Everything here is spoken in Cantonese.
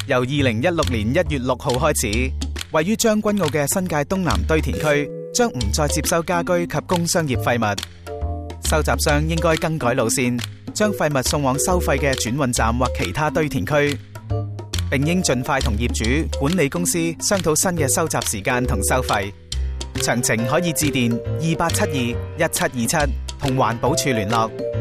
由2016年1月6號開始，位於將軍澳嘅新界東南堆填區將唔再接收家居及工商業廢物，收集商應該更改路線，將廢物送往收費嘅轉運站或其他堆填區，並應盡快同業主、管理公司商討新嘅收集時間同收費。詳情可以致電28721727同環保署聯絡。